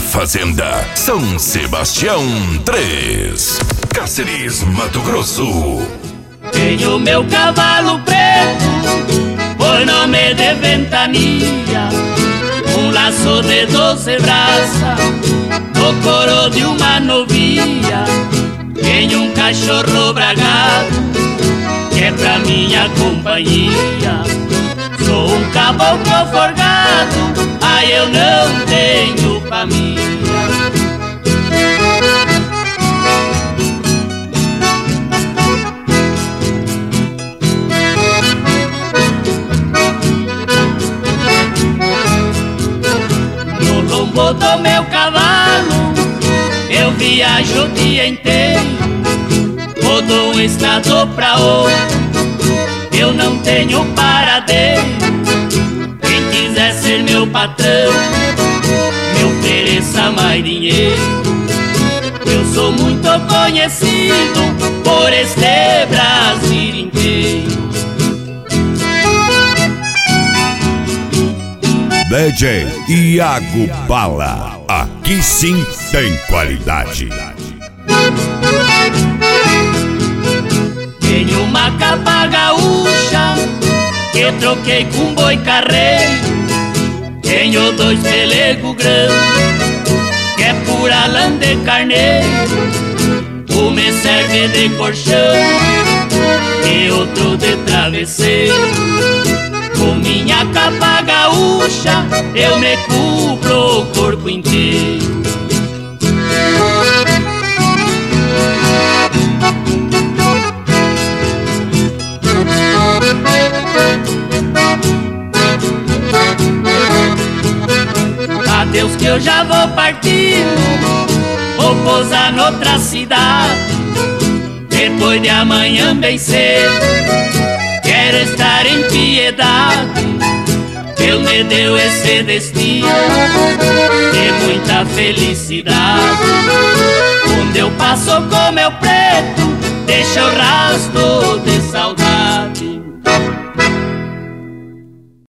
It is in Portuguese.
Fazenda, São Sebastião 3, Cáceres, Mato Grosso. Tenho meu cavalo preto, por nome de Ventania, um laço de 12 braças, no coro de uma novilha. Tenho um cachorro bragado, que é pra minha companhia. Sou um caboclo forgado, ai eu não tenho família. No lombo do meu cavalo eu viajo o dia inteiro, vou de um estado pra outro, eu não tenho paradeiro. Quem quiser ser meu patrão, me ofereça mais dinheiro. Eu sou muito conhecido por este Brasil inteiro. DJ Iago Bala, aqui sim tem qualidade. Tenho uma capa gaúcha que troquei com boi carreiro. Tenho 2 pelegos grandes que é pura lã de carneiro. Um me serve de colchão e outro de travesseiro. Com minha capa gaúcha eu me cubro o corpo inteiro. Adeus que eu já vou partindo, vou pousar noutra cidade. Depois de amanhã bem cedo, quero estar em Piedade. Deus me deu esse destino de muita felicidade. Onde eu passo com meu preto,